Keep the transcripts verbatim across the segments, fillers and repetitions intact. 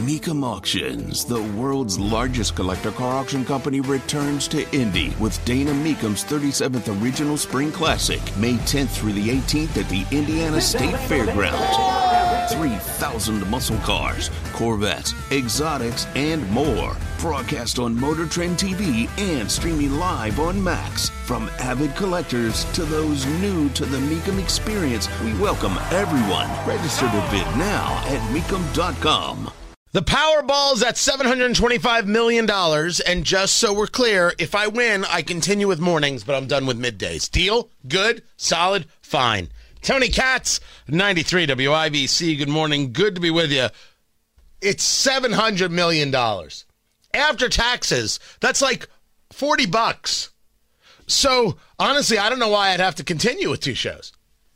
Mecum Auctions, the world's largest collector car auction company, returns to Indy with Dana Mecum's thirty-seventh Original Spring Classic, May tenth through the eighteenth at the Indiana State Fairgrounds. three thousand muscle cars, Corvettes, exotics, and more. Broadcast on Motor Trend T V and streaming live on Max. From avid collectors to those new to the Mecum experience, we welcome everyone. Register to bid now at mecum dot com. The Powerball's at seven hundred twenty-five million dollars, and just so we're clear, if I win, I continue with mornings, but I'm done with middays. Deal? Good? Solid? Fine. Tony Katz, ninety-three W I B C. Good morning. Good to be with you. It's seven hundred million dollars. After taxes, that's like forty bucks. So, honestly, I don't know why I'd have to continue with two shows.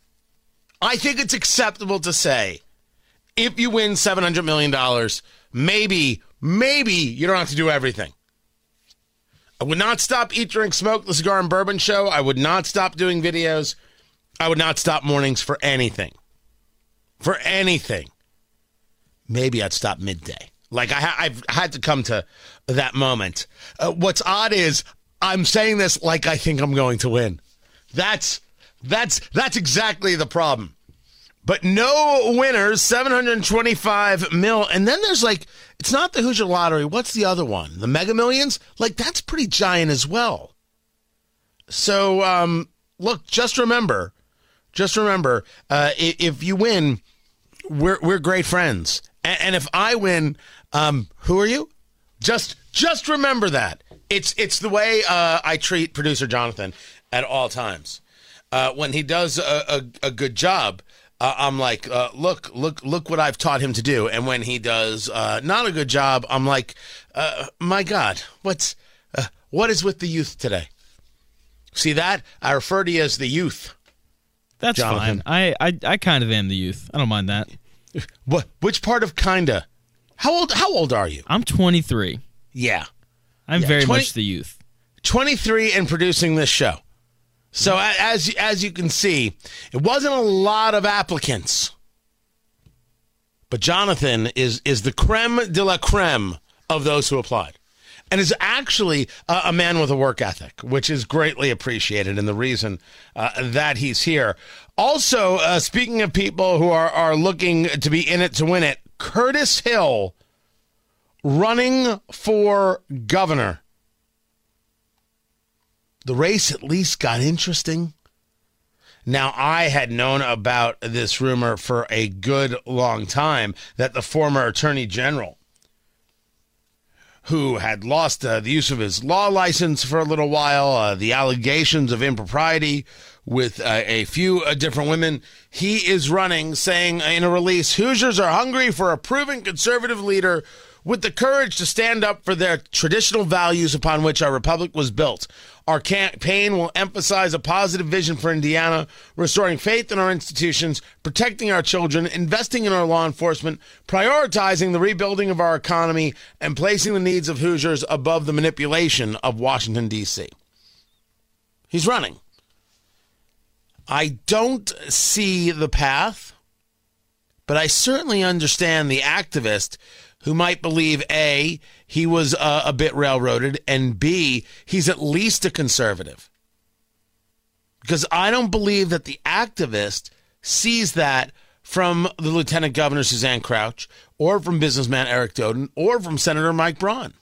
I think it's acceptable to say, if you win seven hundred million dollars, maybe, maybe you don't have to do everything. I would not stop Eat, Drink, Smoke, the Cigar and Bourbon Show. I would not stop doing videos. I would not stop mornings for anything. For anything. Maybe I'd stop midday. Like, I ha- I've had to come to that moment. Uh, what's odd is I'm saying this like I think I'm going to win. That's that's that's exactly the problem. But no winners, seven hundred twenty-five mil. And then there's like, it's not the Hoosier Lottery. What's the other one? The Mega Millions? Like, that's pretty giant as well. So, um, look, just remember, just remember, uh, if, if you win, we're we're great friends. And, and if I win, um, who are you? Just just remember that. It's it's the way uh, I treat producer Jonathan at all times. Uh, when he does a, a, a good job, uh, I'm like, uh, look, look, look what I've taught him to do. And when he does uh, not a good job, I'm like, uh, my God, what's uh, what is with the youth today? See that? I refer to you as the youth. That's Jonathan. fine. I, I I kind of am the youth. I don't mind that. What? Which part of kinda? How old? How old are you? I'm twenty-three. Yeah, I'm yeah, very twenty much the youth. twenty-three and producing this show. So mm-hmm. as as you can see, it wasn't a lot of applicants, but Jonathan is is the creme de la creme of those who applied, and is actually a, a man with a work ethic, which is greatly appreciated, and the reason uh, that he's here. Also, uh, speaking of people who are, are looking to be in it to win it, Curtis Hill running for governor. The race at least got interesting. Now, I had known about this rumor for a good long time that the former attorney general, who had lost uh, the use of his law license for a little while, uh, the allegations of impropriety with uh, a few uh, different women, he is running, saying in a release, Hoosiers are hungry for a proven conservative leader with the courage to stand up for their traditional values upon which our republic was built. Our campaign will emphasize a positive vision for Indiana, restoring faith in our institutions, protecting our children, investing in our law enforcement, prioritizing the rebuilding of our economy, and placing the needs of Hoosiers above the manipulation of Washington, D C He's running. I don't see the path, but I certainly understand the activist who might believe, A, he was uh, a bit railroaded, and B, he's at least a conservative. Because I don't believe that the activist sees that from the Lieutenant Governor Suzanne Crouch, or from businessman Eric Doden, or from Senator Mike Braun.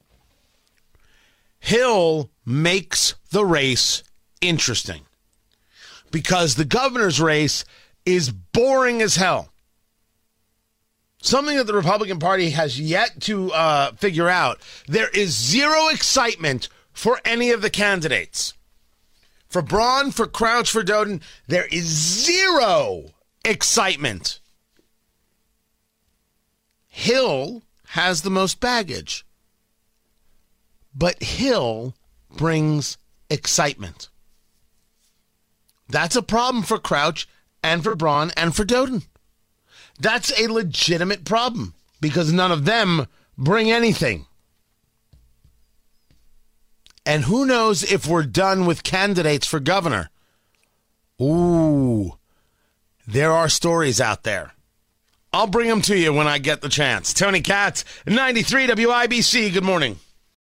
Hill makes the race interesting. Because the governor's race is boring as hell. Something that the Republican Party has yet to uh, figure out. There is zero excitement for any of the candidates. For Braun, for Crouch, for Doden, there is zero excitement. Hill has the most baggage. But Hill brings excitement. That's a problem for Crouch and for Braun and for Doden. That's a legitimate problem because none of them bring anything. And who knows if we're done with candidates for governor. Ooh, there are stories out there I'll bring them to you when I get the chance. Tony Katz, ninety-three W I B C. Good morning.